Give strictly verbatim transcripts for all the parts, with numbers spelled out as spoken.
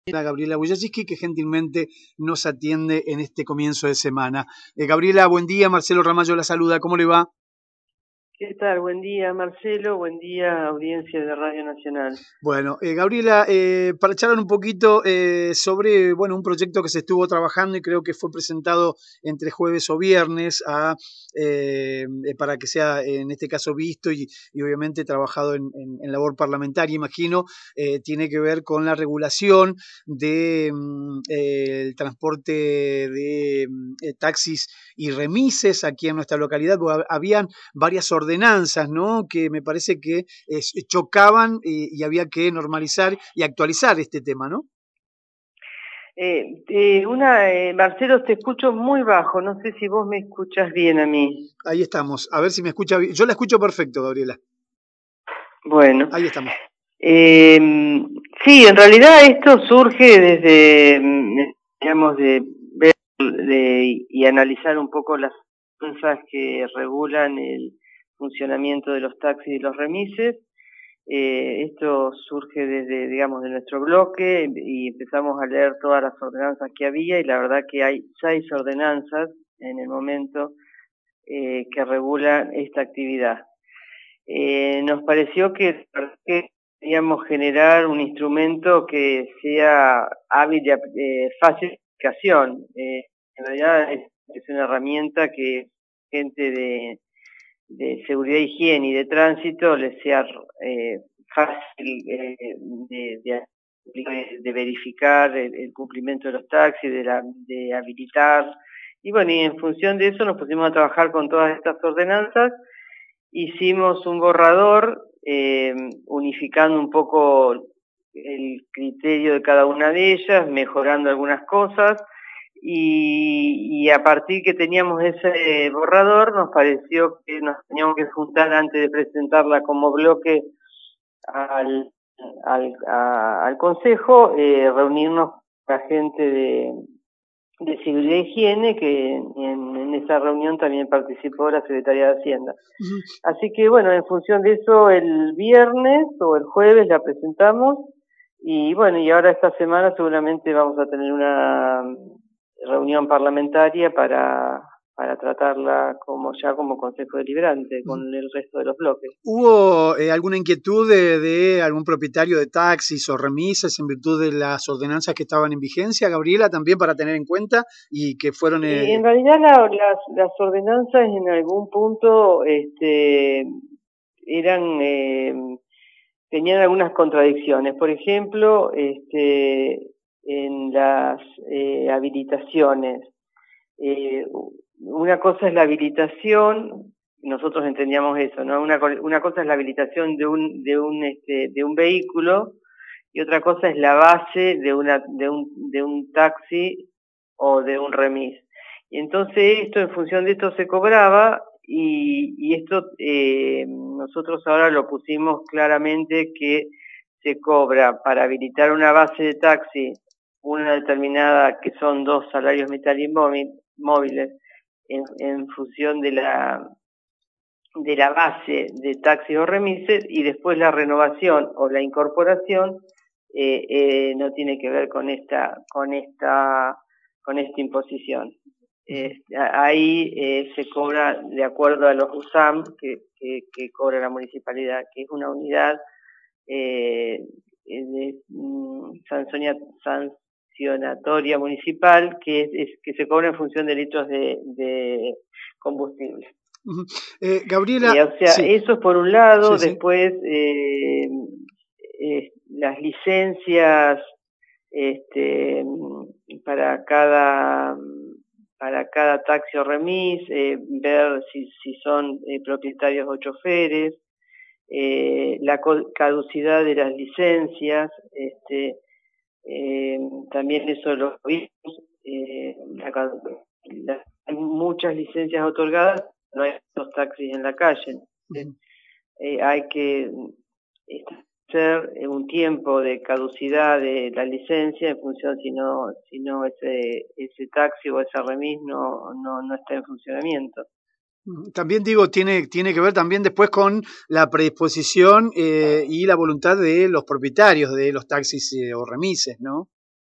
A Gabriela Wojcicki, que gentilmente nos atiende en este comienzo de semana. Eh, Gabriela, buen día. Marcelo Ramallo la saluda. ¿Cómo le va? ¿Qué tal? Buen día, Marcelo. Buen día, audiencia de Radio Nacional. Bueno, eh, Gabriela, eh, para charlar un poquito eh, sobre bueno, un proyecto que se estuvo trabajando y creo que fue presentado entre jueves o viernes a, eh, para que sea en este caso visto y, y obviamente trabajado en, en, en labor parlamentaria, imagino, eh, tiene que ver con la regulación del de, eh, transporte de eh, taxis y remises aquí en nuestra localidad, porque habían varias ordenanzas, ¿no?, que me parece que eh, chocaban y, y había que normalizar y actualizar este tema, ¿no? Eh, eh, una, eh, Marcelo, te escucho muy bajo, no sé si vos me escuchas bien a mí. Ahí estamos, a ver si me escucha bien. Yo la escucho perfecto, Gabriela. Bueno. Ahí estamos. Eh, sí, en realidad esto surge desde, digamos, de ver de, y analizar un poco las cosas que regulan el funcionamiento de los taxis y los remises. Eh, esto surge desde, digamos, de nuestro bloque y empezamos a leer todas las ordenanzas que había y la verdad que hay seis ordenanzas en el momento eh, que regulan esta actividad. Eh, nos pareció que, que queríamos generar un instrumento que sea hábil de eh, fácil de aplicación. Eh, en realidad es, es una herramienta que gente de de seguridad, higiene y de tránsito les sea eh, fácil eh, de, de, de verificar el, el cumplimiento de los taxis, de, la, de habilitar. Y bueno, y en función de eso nos pusimos a trabajar con todas estas ordenanzas. Hicimos un borrador eh, unificando un poco el criterio de cada una de ellas, mejorando algunas cosas. Y, y a partir que teníamos ese borrador nos pareció que nos teníamos que juntar antes de presentarla como bloque al, al, a, al Consejo, eh, reunirnos con la gente de, de Seguridad e Higiene, que en, en esa reunión también participó la Secretaría de Hacienda. Uh-huh. Así que bueno, en función de eso el viernes o el jueves la presentamos y bueno, y ahora esta semana seguramente vamos a tener una reunión parlamentaria para, para tratarla como ya como Consejo Deliberante con el resto de los bloques. ¿Hubo eh, alguna inquietud de, de algún propietario de taxis o remises en virtud de las ordenanzas que estaban en vigencia, Gabriela, también para tener en cuenta y que fueron... Eh... Y en realidad la, las, las ordenanzas en algún punto este, eran... Eh, tenían algunas contradicciones. Por ejemplo, este, en las eh, habilitaciones. Eh, una cosa es la habilitación, nosotros entendíamos eso, ¿no? Una, una cosa es la habilitación de un, de un, este, de un vehículo y otra cosa es la base de una, de un, de un taxi o de un remis. Y entonces esto, en función de esto se cobraba y, y esto eh, nosotros ahora lo pusimos claramente que se cobra para habilitar una base de taxi, una determinada que son dos salarios metálicos móviles en, en función de la de la base de taxis o remises y después la renovación o la incorporación eh, eh, no tiene que ver con esta con esta con esta imposición. Eh, ahí eh, se cobra de acuerdo a los U S A M que, que, que cobra la municipalidad, que es una unidad eh, de um, sancionatoria municipal que es, es que se cobra en función de litros de, de combustible. Uh-huh. eh, Gabriela, eh, o sea, sí. Eso es por un lado. Sí, después sí. eh, eh, las licencias este, para cada para cada taxi o remis, eh, ver si, si son eh, propietarios o choferes, eh, la caducidad de las licencias, este, eh, también eso lo vimos, eh, la, la, hay muchas licencias otorgadas, no hay estos taxis en la calle. Uh-huh. eh, hay que hacer un tiempo de caducidad de la licencia en función si no si no ese ese taxi o esa remis no no no está en funcionamiento. También digo, tiene, tiene que ver también después con la predisposición eh, y la voluntad de los propietarios de los taxis eh, o remises, ¿no?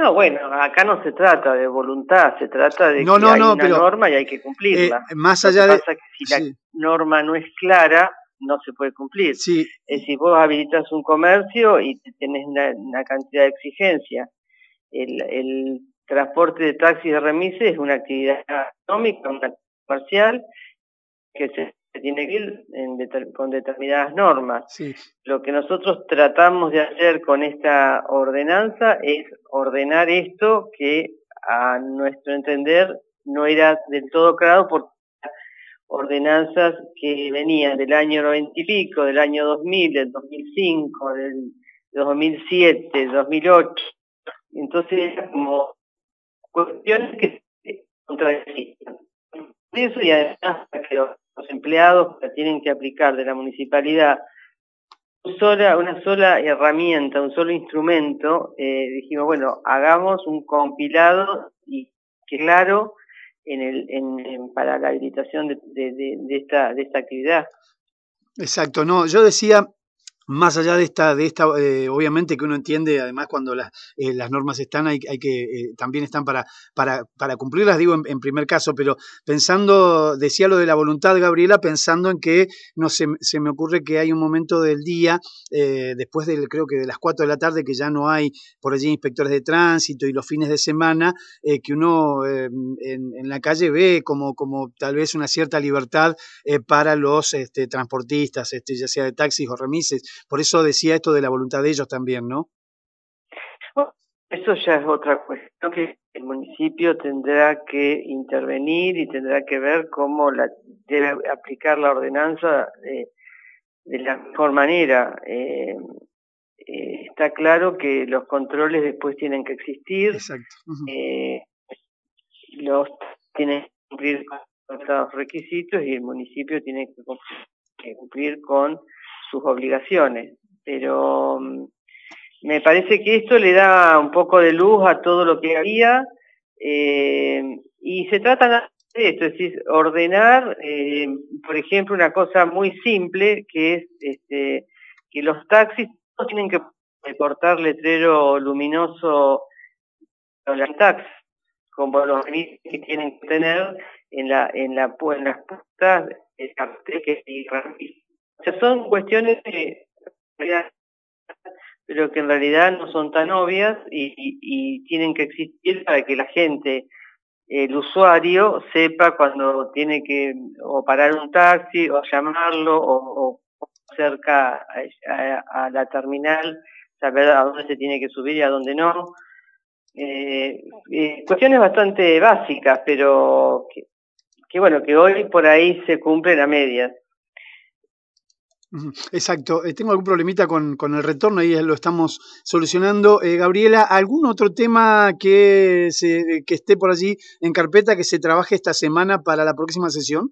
No, bueno, acá no se trata de voluntad, se trata de no, que no, hay no, una pero norma y hay que eh, cumplirla. más Lo que allá de... pasa es que si la Sí, norma no es clara, no se puede cumplir. sí, Es decir, vos habilitas un comercio y tenés una, una cantidad de exigencias. El, el transporte de taxis de remises es una actividad económica, una actividad comercial, que se tiene que ir en deter, con determinadas normas. sí. Lo que nosotros tratamos de hacer con esta ordenanza es ordenar esto que a nuestro entender no era del todo claro por ordenanzas que venían del año noventa y pico, del año dos mil, del dos mil cinco, del dos mil siete, dos mil ocho. Entonces, como cuestiones que se contradecían. Eso y además que los, los empleados que tienen que aplicar de la municipalidad una sola, una sola herramienta, un solo instrumento, eh, dijimos, bueno, hagamos un compilado y claro en el, en, en, para la habilitación de, de, de, de, esta, de esta actividad. Exacto, no, yo decía, más allá de esta, de esta eh, obviamente que uno entiende, además cuando las, eh, las normas están, hay, hay que, eh, también están para, para, para cumplirlas, digo en, en primer caso, pero pensando, decía lo de la voluntad, Gabriela, pensando en que, no sé, se me ocurre que hay un momento del día, eh, después del, creo que de las cuatro de la tarde, que ya no hay por allí inspectores de tránsito y los fines de semana, eh, que uno eh, en, en la calle ve como, como tal vez una cierta libertad eh, para los este, transportistas, este, ya sea de taxis o remises. Por eso decía esto de la voluntad de ellos también, ¿no? Bueno, eso ya es otra cuestión que el municipio tendrá que intervenir y tendrá que ver cómo la, debe aplicar la ordenanza de, de la mejor manera. Eh, eh, está claro que los controles después tienen que existir. Exacto. Uh-huh. eh, los tienen que cumplir con los requisitos y el municipio tiene que cumplir, que cumplir con sus obligaciones. Pero um, me parece que esto le da un poco de luz a todo lo que había eh, y se trata de esto, es decir, ordenar, eh, por ejemplo, una cosa muy simple que es este, que los taxis no tienen que cortar letrero luminoso en la taxi, como los que tienen que tener en la en la en las puertas el cartel que o sea, son cuestiones que pero que en realidad no son tan obvias y, y, y tienen que existir para que la gente, el usuario, sepa cuando tiene que o parar un taxi o llamarlo o, o cerca a, a, a la terminal, saber a dónde se tiene que subir y a dónde no. Eh, eh, cuestiones bastante básicas, pero que, que bueno, que hoy por ahí se cumplen a medias. Exacto, eh, tengo algún problemita con, con el retorno, ahí lo estamos solucionando. Eh, Gabriela, ¿algún otro tema que, se, que esté por allí en carpeta que se trabaje esta semana para la próxima sesión?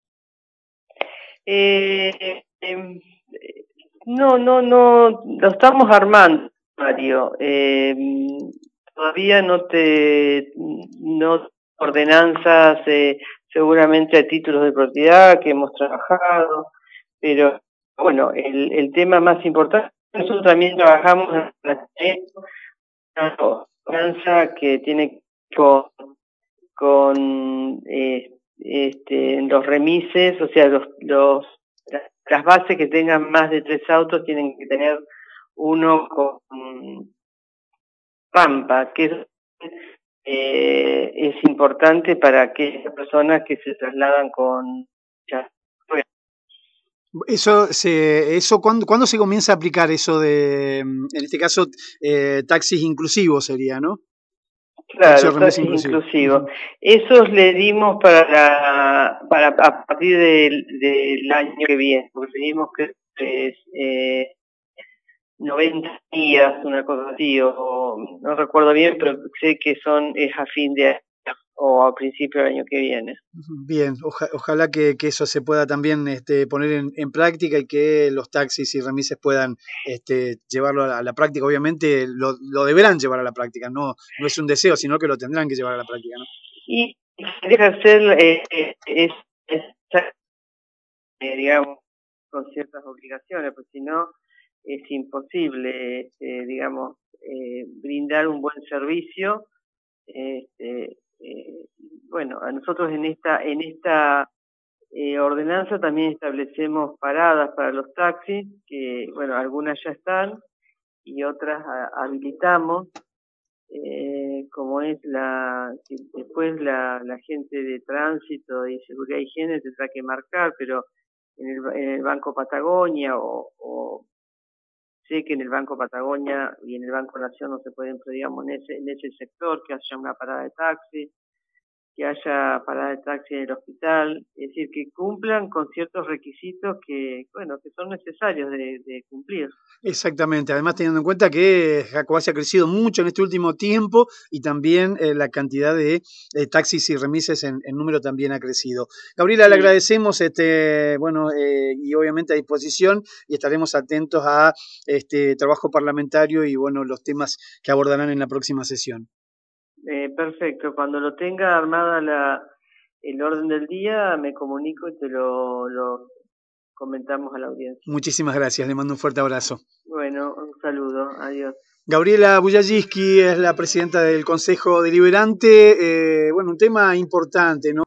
Eh, eh, no, no, no, lo estamos armando, Mario. Eh, todavía no te, no ordenanzas, eh, seguramente a títulos de propiedad que hemos trabajado, pero bueno, el, el tema más importante, nosotros también trabajamos en una ordenanza que tiene con, con eh, este, los remises, o sea, los, los las bases que tengan más de tres autos tienen que tener uno con rampa, que es, eh, es importante para aquellas personas que se trasladan con ya, bueno. Eso, se, eso ¿cuándo, ¿cuándo se comienza a aplicar eso de, en este caso, eh, taxis inclusivos sería, ¿no? Claro, taxis inclusivos. Uh-huh. Esos le dimos para la, para a partir del, del año que viene, porque dimos que es eh, noventa días, una cosa así, o no recuerdo bien, pero sé que son es a fin de año o a principio del año que viene. Bien, oja, ojalá que, que eso se pueda también este, poner en, en práctica y que los taxis y remises puedan este, llevarlo a la, a la práctica. Obviamente lo, lo deberán llevar a la práctica, no, no es un deseo, sino que lo tendrán que llevar a la práctica, ¿no? Y deja ser, eh, es, es, eh, digamos, con ciertas obligaciones, porque si no es imposible, eh, digamos, eh, brindar un buen servicio. Este, eh, bueno, a nosotros en esta, en esta eh, ordenanza también establecemos paradas para los taxis, que bueno, algunas ya están y otras a, habilitamos, eh, como es la, después la, la gente de tránsito y seguridad y higiene tendrá que marcar, pero en el, en el Banco Patagonia o, o sé que en el Banco Patagonia y en el Banco Nación no se pueden, pero digamos en ese, en ese sector que haya una parada de taxi, que haya parada de taxi en el hospital, es decir, que cumplan con ciertos requisitos que, bueno, que son necesarios de, de cumplir. Exactamente, además teniendo en cuenta que Jacobacci ha crecido mucho en este último tiempo y también eh, la cantidad de eh, taxis y remises en, en número también ha crecido. Gabriela, sí. Le agradecemos, este, bueno, eh, y obviamente a disposición y estaremos atentos a este trabajo parlamentario y bueno, los temas que abordarán en la próxima sesión. Eh, perfecto, cuando lo tenga armada la, el orden del día me comunico y te lo, lo comentamos a la audiencia. Muchísimas gracias, le mando un fuerte abrazo. Bueno, un saludo, adiós. Gabriela Bujajiski es la presidenta del Consejo Deliberante. Eh, bueno, un tema importante, ¿no?